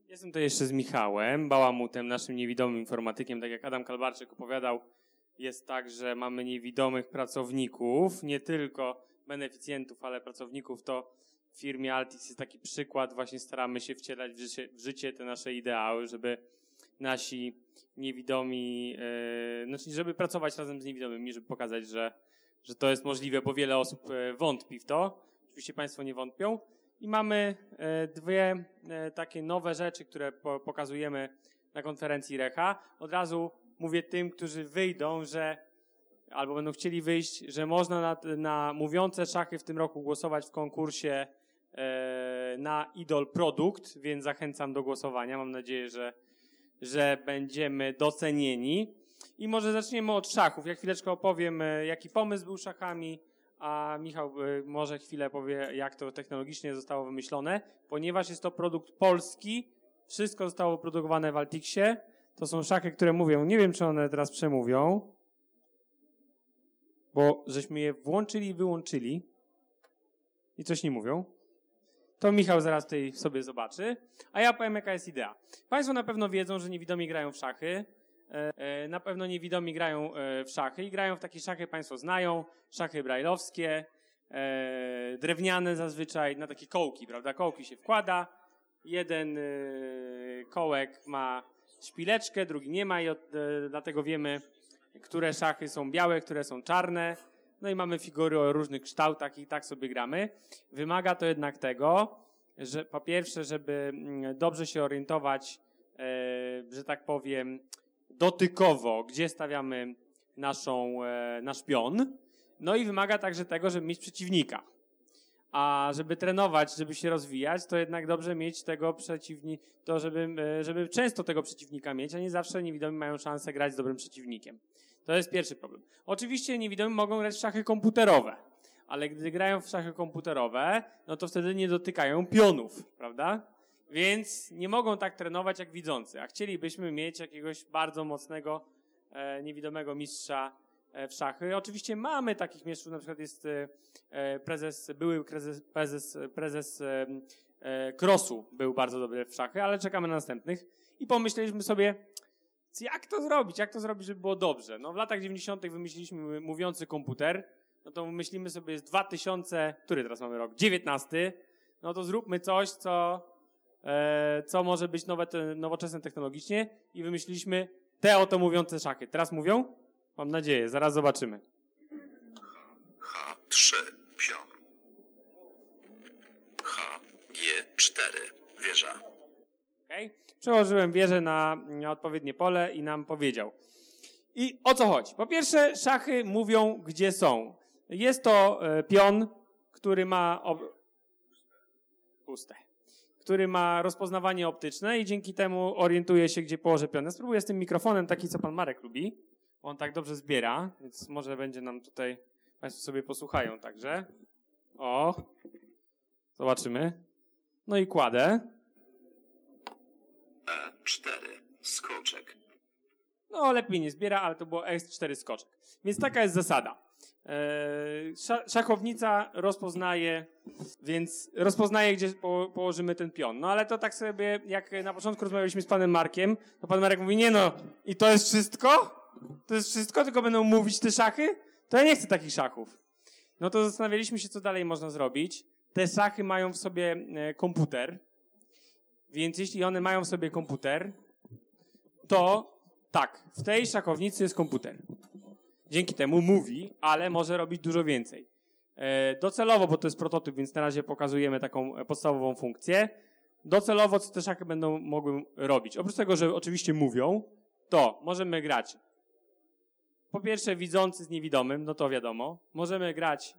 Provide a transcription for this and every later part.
Jestem tutaj jeszcze z Michałem Bałamutem, naszym niewidomym informatykiem. Tak jak Adam Kalbarczyk opowiadał, jest tak, że mamy niewidomych pracowników, nie tylko beneficjentów, ale pracowników. To w firmie Altix jest taki przykład. Właśnie staramy się wcielać w życie te nasze ideały, żeby nasi niewidomi, żeby pracować razem z niewidomymi, żeby pokazać, że to jest możliwe, bo wiele osób wątpi w to. Oczywiście Państwo nie wątpią. I mamy dwie takie nowe rzeczy, które pokazujemy na konferencji Recha. Od razu mówię tym, którzy wyjdą, albo będą chcieli wyjść, że można na mówiące szachy w tym roku głosować w konkursie na Idol Produkt, więc zachęcam do głosowania. Mam nadzieję, że będziemy docenieni. I może zaczniemy od szachów. Ja chwileczkę opowiem, jaki pomysł był szachami, a Michał może chwilę powie, jak to technologicznie zostało wymyślone. Ponieważ jest to produkt polski, wszystko zostało produkowane w Altixie. To są szachy, które mówią, nie wiem, czy one teraz przemówią, bo żeśmy je włączyli i wyłączyli i coś nie mówią. To Michał zaraz tutaj sobie zobaczy. A ja powiem, jaka jest idea. Państwo na pewno wiedzą, że niewidomi grają w szachy. Na pewno niewidomi grają w szachy i grają w takie szachy, Państwo znają, szachy brajlowskie, drewniane zazwyczaj, na takie kołki, prawda? Kołki się wkłada, jeden kołek ma szpileczkę, drugi nie ma i dlatego wiemy, które szachy są białe, które są czarne. No i mamy figury o różnych kształtach i tak sobie gramy. Wymaga to jednak tego, że po pierwsze, żeby dobrze się orientować, że tak powiem, dotykowo, gdzie stawiamy nasz pion. No i wymaga także tego, żeby mieć przeciwnika. A żeby trenować, żeby się rozwijać, to jednak dobrze mieć tego przeciwnika, żeby często tego przeciwnika mieć, a nie zawsze niewidomi mają szansę grać z dobrym przeciwnikiem. To jest pierwszy problem. Oczywiście niewidomi mogą grać w szachy komputerowe, ale gdy grają w szachy komputerowe, no to wtedy nie dotykają pionów, prawda? Więc nie mogą tak trenować jak widzący, a chcielibyśmy mieć jakiegoś bardzo mocnego, niewidomego mistrza w szachy. Oczywiście mamy takich mistrzów, na przykład jest były prezes Crossu był bardzo dobry w szachy, ale czekamy na następnych i pomyśleliśmy sobie, jak to zrobić, żeby było dobrze. No w latach 90. wymyśliliśmy mówiący komputer, no to myślimy sobie, jest 2000, który teraz mamy rok? 19. No to zróbmy coś, co może być nowoczesne technologicznie i wymyśliliśmy te oto mówiące szachy. Teraz mówią? Mam nadzieję, zaraz zobaczymy. H3 pion. H-G4 wieża. Okay. Przełożyłem wieżę na odpowiednie pole i nam powiedział. I o co chodzi? Po pierwsze, szachy mówią, gdzie są. Jest to pion, który ma który ma rozpoznawanie optyczne i dzięki temu orientuje się, gdzie położę pion. Ja spróbuję z tym mikrofonem, taki co pan Marek lubi. On tak dobrze zbiera, więc może będzie nam tutaj, Państwo sobie posłuchają także. O, zobaczymy. No i kładę. E4 skoczek. No lepiej nie zbiera, ale to było E4 skoczek. Więc taka jest zasada. Szachownica rozpoznaje, gdzie położymy ten pion. No ale to tak sobie, jak na początku rozmawialiśmy z panem Markiem, to pan Marek mówi, nie no, i to jest wszystko? To jest wszystko, tylko będą mówić te szachy? To ja nie chcę takich szachów. No to zastanawialiśmy się, co dalej można zrobić. Te szachy mają w sobie komputer, więc jeśli one mają w sobie komputer, to tak, w tej szachownicy jest komputer. Dzięki temu mówi, ale może robić dużo więcej. Docelowo, bo to jest prototyp, więc na razie pokazujemy taką podstawową funkcję. Docelowo, co te szachy będą mogły robić? Oprócz tego, że oczywiście mówią, to możemy grać po pierwsze widzący z niewidomym, no to wiadomo. Możemy grać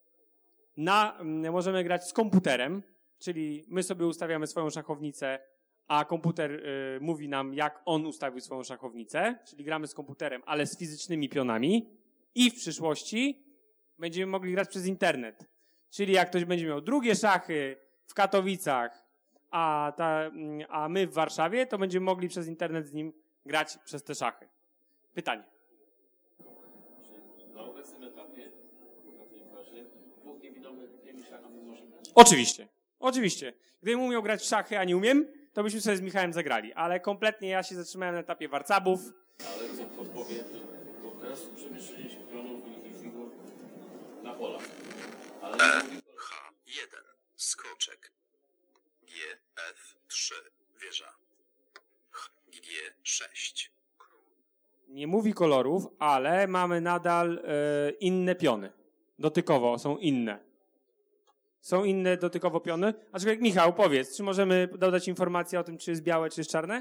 z komputerem, czyli my sobie ustawiamy swoją szachownicę, a komputer mówi nam, jak on ustawił swoją szachownicę, czyli gramy z komputerem, ale z fizycznymi pionami i w przyszłości będziemy mogli grać przez internet. Czyli jak ktoś będzie miał drugie szachy w Katowicach, a my w Warszawie, to będziemy mogli przez internet z nim grać przez te szachy. Pytanie. Na obecnym etapie, dwóch niewidomych tymi szachami może grać? Oczywiście. Gdybym umiał grać w szachy, a nie umiem, to byśmy sobie z Michałem zagrali. Ale kompletnie ja się zatrzymałem na etapie warcabów. Ale co podpowie, to teraz przemieszczenie się pionów i figur na polach. Ale H1. Skoczek. GF3. Wieża. G6. Nie mówi kolorów, ale mamy nadal inne piony. Dotykowo są inne. Są inne dotykowo piony. Aczkolwiek Michał, powiedz, czy możemy dodać informację o tym, czy jest białe, czy jest czarne?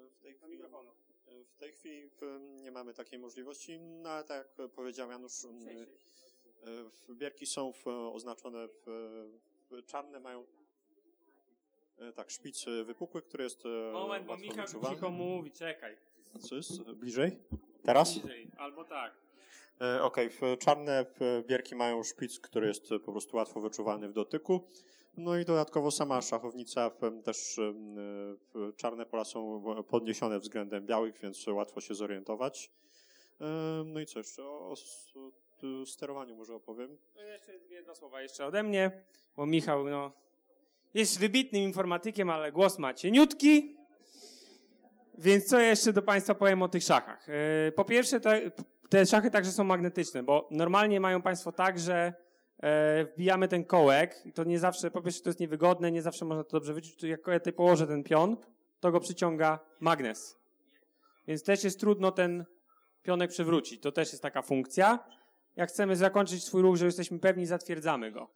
W tej chwili nie mamy takiej możliwości, no ale tak jak powiedział Janusz, bierki są oznaczone czarne, mają tak szpic wypukły, który jest Moment, bo łatwo Michał wyczuwalny. cicho mówi, czekaj. Co jest? Bliżej? Teraz? Bliżej, albo tak. Okej, czarne bierki mają szpic, który jest po prostu łatwo wyczuwalny w dotyku. No i dodatkowo sama szachownica, też czarne pola są podniesione względem białych, więc łatwo się zorientować. No i co jeszcze? O sterowaniu może opowiem. No jeszcze dwa słowa jeszcze ode mnie, bo Michał jest wybitnym informatykiem, ale głos ma cieniutki. Więc co jeszcze do Państwa powiem o tych szachach? Po pierwsze, te szachy także są magnetyczne, bo normalnie mają Państwo tak, że wbijamy ten kołek i to nie zawsze, po pierwsze to jest niewygodne, nie zawsze można to dobrze wyczuć, jak ja tutaj położę ten pion, to go przyciąga magnes. Więc też jest trudno ten pionek przewrócić. To też jest taka funkcja. Jak chcemy zakończyć swój ruch, że jesteśmy pewni, zatwierdzamy go.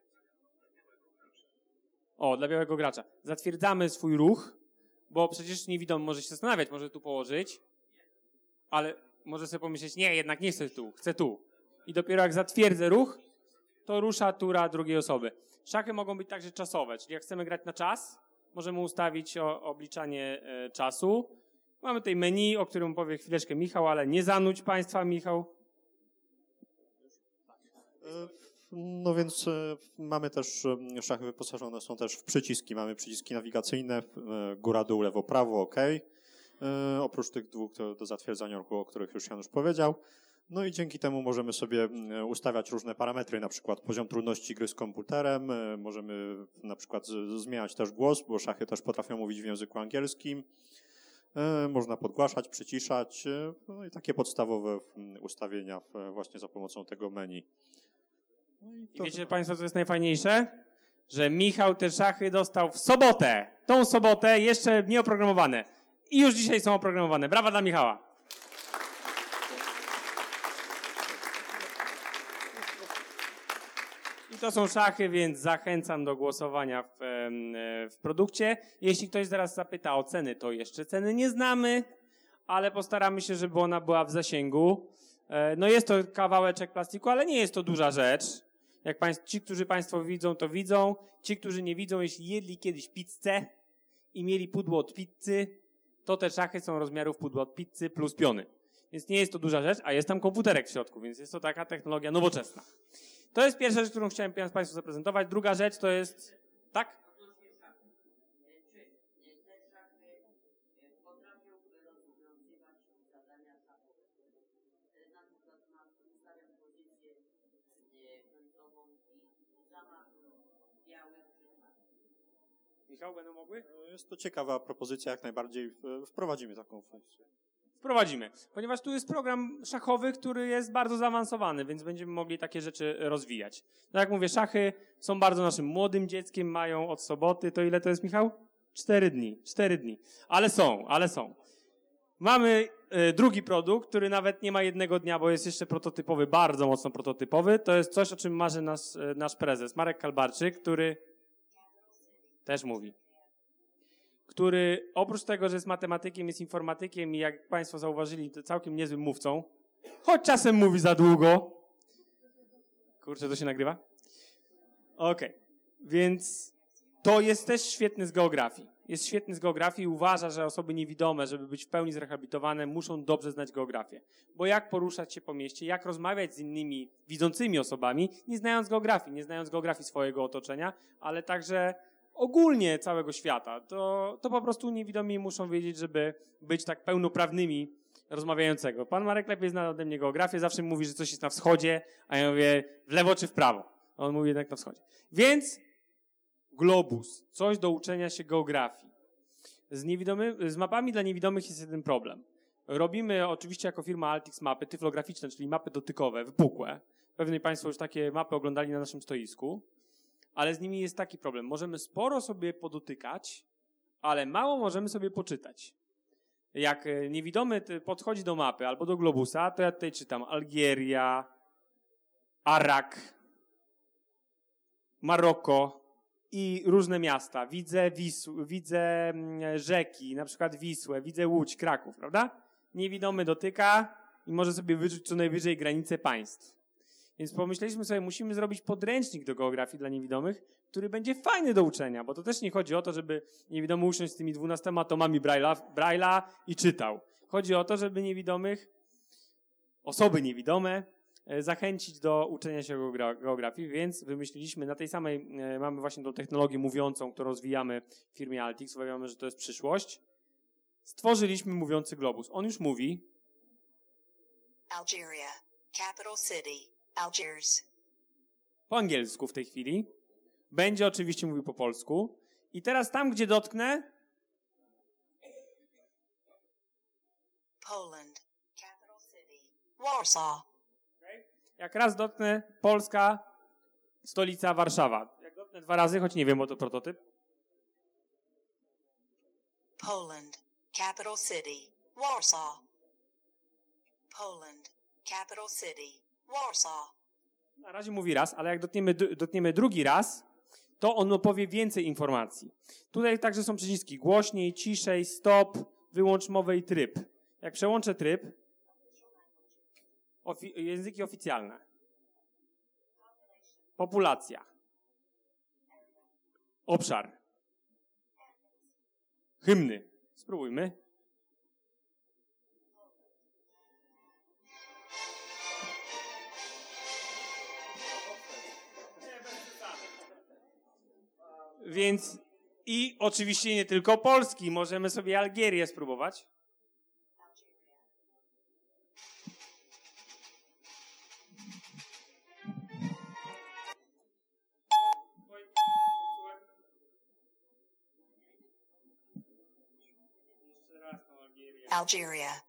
O, dla białego gracza. Zatwierdzamy swój ruch, bo przecież niewidomy może się zastanawiać, może tu położyć, ale może sobie pomyśleć, nie, jednak nie chcę tu, chcę tu. I dopiero jak zatwierdzę ruch, to rusza tura drugiej osoby. Szachy mogą być także czasowe, czyli jak chcemy grać na czas, możemy ustawić obliczanie czasu. Mamy tutaj menu, o którym powie chwileczkę Michał, ale nie zanudź Państwa, Michał. No więc mamy też szachy wyposażone są też w przyciski. Mamy przyciski nawigacyjne, góra, dół, lewo, prawo, OK. Oprócz tych dwóch do zatwierdzania ruchu, o których już Janusz powiedział. No i dzięki temu możemy sobie ustawiać różne parametry, na przykład poziom trudności gry z komputerem. Możemy na przykład zmieniać też głos, bo szachy też potrafią mówić w języku angielskim. Można podgłaszać, przyciszać. No i takie podstawowe ustawienia właśnie za pomocą tego menu. I wiecie Państwo, co jest najfajniejsze? Że Michał te szachy dostał w sobotę. Tą sobotę jeszcze nie oprogramowane. I już dzisiaj są oprogramowane. Brawa dla Michała. I to są szachy, więc zachęcam do głosowania w produkcie. Jeśli ktoś zaraz zapyta o ceny, to jeszcze ceny nie znamy, ale postaramy się, żeby ona była w zasięgu. No jest to kawałeczek plastiku, ale nie jest to duża rzecz. Jak ci, którzy Państwo widzą, to widzą. Ci, którzy nie widzą, jeśli jedli kiedyś pizzę i mieli pudło od pizzy, to te szachy są rozmiarów pudła od pizzy plus piony. Więc nie jest to duża rzecz, a jest tam komputerek w środku, więc jest to taka technologia nowoczesna. To jest pierwsza rzecz, którą chciałem Państwu zaprezentować. Druga rzecz to jest... Tak? Michał, będą mogły? Jest to ciekawa propozycja, jak najbardziej wprowadzimy taką funkcję. Wprowadzimy, ponieważ tu jest program szachowy, który jest bardzo zaawansowany, więc będziemy mogli takie rzeczy rozwijać. No jak mówię, szachy są bardzo naszym młodym dzieckiem, mają od soboty, to ile to jest, Michał? 4 dni. Ale są. Mamy drugi produkt, który nawet nie ma jednego dnia, bo jest jeszcze prototypowy, bardzo mocno prototypowy. To jest coś, o czym marzy nasz prezes, Marek Kalbarczyk, który też mówi. Który oprócz tego, że jest matematykiem, jest informatykiem i jak Państwo zauważyli, to całkiem niezłym mówcą, choć czasem mówi za długo. Kurczę, to się nagrywa? Okej. Więc to jest też świetny z geografii. Jest świetny z geografii i uważa, że osoby niewidome, żeby być w pełni zrehabilitowane, muszą dobrze znać geografię. Bo jak poruszać się po mieście, jak rozmawiać z innymi widzącymi osobami, nie znając geografii swojego otoczenia, ale także ogólnie całego świata, to po prostu niewidomi muszą wiedzieć, żeby być tak pełnoprawnymi rozmawiającego. Pan Marek lepiej zna ode mnie geografię, zawsze mówi, że coś jest na wschodzie, a ja mówię w lewo czy w prawo. A on mówi jednak na wschodzie. Więc globus, coś do uczenia się geografii. Z mapami dla niewidomych jest jeden problem. Robimy oczywiście jako firma Altix mapy tyflograficzne, czyli mapy dotykowe, wypukłe. Pewnie Państwo już takie mapy oglądali na naszym stoisku, ale z nimi jest taki problem. Możemy sporo sobie podotykać, ale mało możemy sobie poczytać. Jak niewidomy podchodzi do mapy albo do globusa, to ja tutaj czytam Algieria, Arak, Maroko i różne miasta. Widzę rzeki, na przykład Wisłę, widzę Łódź, Kraków, prawda? Niewidomy dotyka i może sobie wyczuć co najwyżej granice państw. Więc pomyśleliśmy sobie, musimy zrobić podręcznik do geografii dla niewidomych, który będzie fajny do uczenia, bo to też nie chodzi o to, żeby niewidomy usiąść z tymi 12 tomami Braille'a i czytał. Chodzi o to, żeby osoby niewidome zachęcić do uczenia się geografii, więc wymyśliliśmy na tej samej, mamy właśnie tą technologię mówiącą, którą rozwijamy w firmie Altix, uważamy, że to jest przyszłość. Stworzyliśmy mówiący globus. On już mówi. Algeria, capital city, Algiers. Po angielsku w tej chwili. Będzie oczywiście mówił po polsku. I teraz tam, gdzie dotknę. Poland, capital city, Warsaw. Jak raz dotknę Polska, stolica Warszawa. Jak dotknę 2 razy, choć nie wiem, bo to prototyp. Poland, capital city, Warsaw. Poland, capital city, Warsaw. Na razie mówi raz, ale jak dotkniemy drugi raz, to on opowie więcej informacji. Tutaj także są przyciski głośniej, ciszej, stop, wyłącz mowę i tryb. Jak przełączę tryb, języki oficjalne. Populacja. Obszar. Hymny. Spróbujmy. Więc i oczywiście nie tylko Polski. Możemy sobie Algierię spróbować. Algeria.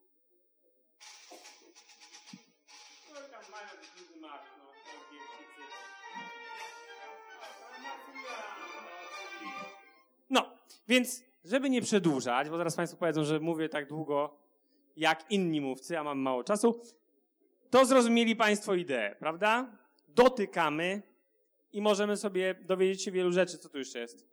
No, więc żeby nie przedłużać, bo zaraz Państwo powiedzą, że mówię tak długo jak inni mówcy, a mam mało czasu, to zrozumieli Państwo ideę, prawda? Dotykamy i możemy sobie dowiedzieć się wielu rzeczy. Co tu jeszcze jest?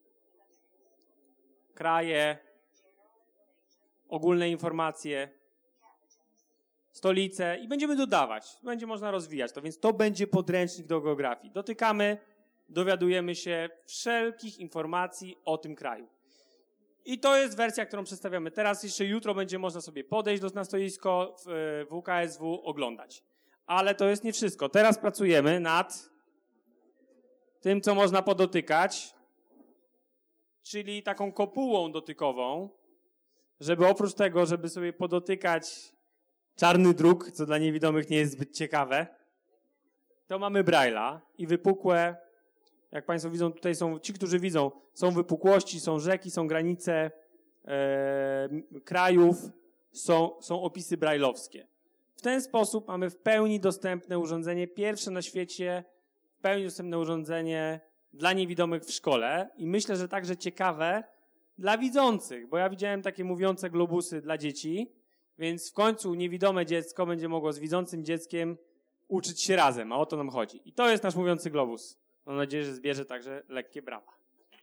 Kraje, ogólne informacje, stolice i będziemy dodawać. Będzie można rozwijać to, więc to będzie podręcznik do geografii. Dotykamy, dowiadujemy się wszelkich informacji o tym kraju. I to jest wersja, którą przedstawiamy teraz. Jeszcze jutro będzie można sobie podejść na stoisko w WKSW, oglądać. Ale to jest nie wszystko. Teraz pracujemy nad tym, co można podotykać, czyli taką kopułą dotykową, żeby oprócz tego, żeby sobie podotykać czarny druk, co dla niewidomych nie jest zbyt ciekawe, to mamy Braille'a i wypukłe, jak Państwo widzą, tutaj są ci, którzy widzą, są wypukłości, są rzeki, są granice krajów, są opisy brajlowskie. W ten sposób mamy w pełni dostępne urządzenie, pierwsze na świecie, w pełni dostępne urządzenie dla niewidomych w szkole i myślę, że także ciekawe dla widzących, bo ja widziałem takie mówiące globusy dla dzieci, więc w końcu niewidome dziecko będzie mogło z widzącym dzieckiem uczyć się razem, a o to nam chodzi. I to jest nasz mówiący globus. Mam nadzieję, że zbierze także lekkie brawa.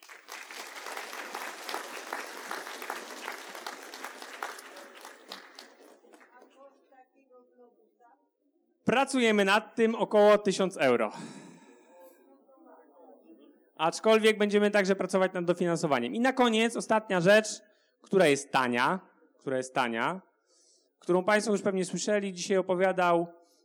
Pracujemy nad tym około 1000 euro. Aczkolwiek będziemy także pracować nad dofinansowaniem. I na koniec ostatnia rzecz, która jest tania, którą Państwo już pewnie słyszeli. Dzisiaj opowiadał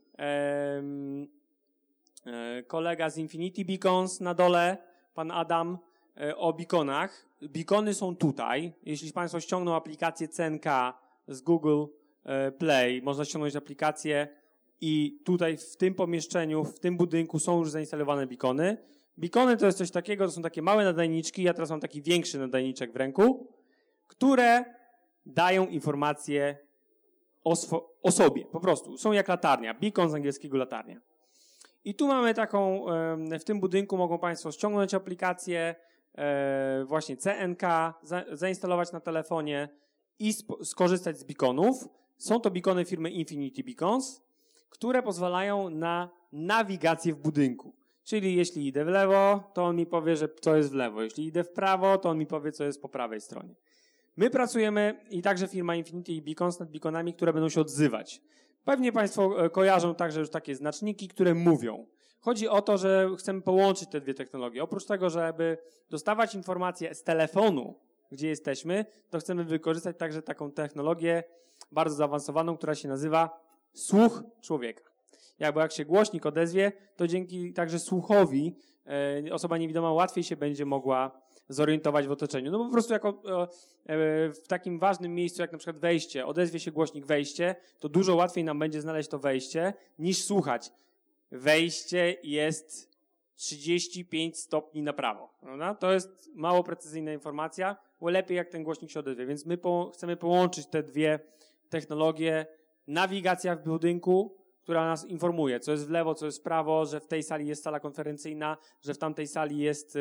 kolega z Infinity Beacons na dole, pan Adam, o beaconach. Beacony są tutaj. Jeśli Państwo ściągną aplikację Cenka z Google Play, można ściągnąć aplikację i tutaj w tym pomieszczeniu, w tym budynku są już zainstalowane beacony. Beacony to jest coś takiego, to są takie małe nadajniczki. Ja teraz mam taki większy nadajniczek w ręku. które dają informacje o sobie, po prostu. Są jak latarnia, beacon z angielskiego latarnia. I tu mamy taką, w tym budynku mogą Państwo ściągnąć aplikację, właśnie CNK, zainstalować na telefonie i skorzystać z beaconów. Są to beacony firmy Infinity Beacons, które pozwalają na nawigację w budynku. Czyli jeśli idę w lewo, to on mi powie, że co jest w lewo. Jeśli idę w prawo, to on mi powie, co jest po prawej stronie. My pracujemy i także firma Infinity Beacons nad beaconami, które będą się odzywać. Pewnie Państwo kojarzą także już takie znaczniki, które mówią. Chodzi o to, że chcemy połączyć te dwie technologie. Oprócz tego, żeby dostawać informacje z telefonu, gdzie jesteśmy, to chcemy wykorzystać także taką technologię bardzo zaawansowaną, która się nazywa słuch człowieka. Jak się głośnik odezwie, to dzięki także słuchowi osoba niewidoma łatwiej się będzie mogła zorientować w otoczeniu. No bo po prostu jako w takim ważnym miejscu, jak na przykład wejście, odezwie się głośnik wejście, to dużo łatwiej nam będzie znaleźć to wejście, niż słuchać. Wejście jest 35 stopni na prawo. Prawda? To jest mało precyzyjna informacja, bo lepiej jak ten głośnik się odezwie. Więc my chcemy połączyć te dwie technologie. Nawigacja w budynku, która nas informuje, co jest w lewo, co jest w prawo, że w tej sali jest sala konferencyjna, że w tamtej sali jest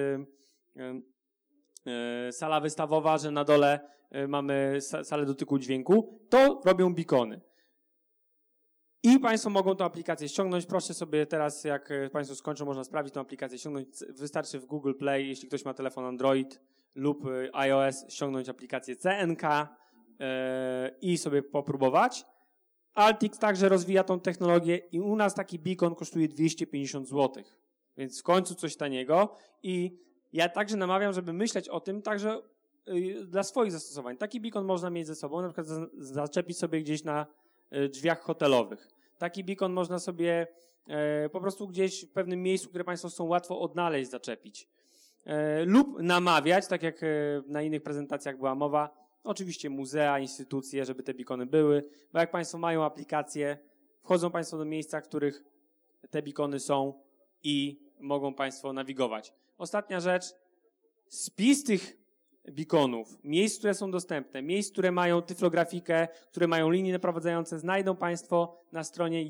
sala wystawowa, że na dole mamy salę dotyku dźwięku. To robią beacony. I Państwo mogą tę aplikację ściągnąć. Proszę sobie teraz, jak Państwo skończą, można sprawdzić tę aplikację, ściągnąć. Wystarczy w Google Play, jeśli ktoś ma telefon Android lub iOS, ściągnąć aplikację CNK i sobie popróbować. Altix także rozwija tą technologię i u nas taki beacon kosztuje 250 zł. Więc w końcu coś taniego. I ja także namawiam, żeby myśleć o tym także dla swoich zastosowań. Taki beacon można mieć ze sobą, na przykład zaczepić sobie gdzieś na drzwiach hotelowych. Taki beacon można sobie po prostu gdzieś w pewnym miejscu, które Państwo chcą łatwo odnaleźć, zaczepić. Lub namawiać, tak jak na innych prezentacjach była mowa, oczywiście muzea, instytucje, żeby te beacony były, bo jak Państwo mają aplikacje, wchodzą Państwo do miejsca, w których te beacony są i mogą Państwo nawigować. Ostatnia rzecz, spis tych beaconów, miejsc, które są dostępne, miejsc, które mają tyflografikę, które mają linie naprowadzające, znajdą Państwo na stronie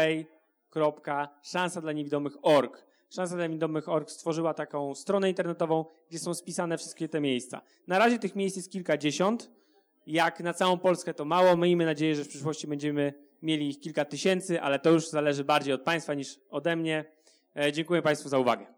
yourway.szansadaniewidomych.org. Szansa dla Niewidomych.org stworzyła taką stronę internetową, gdzie są spisane wszystkie te miejsca. Na razie tych miejsc jest kilkadziesiąt. Jak na całą Polskę to mało. Miejmy nadzieję, że w przyszłości będziemy mieli ich kilka tysięcy, ale to już zależy bardziej od Państwa niż ode mnie. Dziękuję Państwu za uwagę.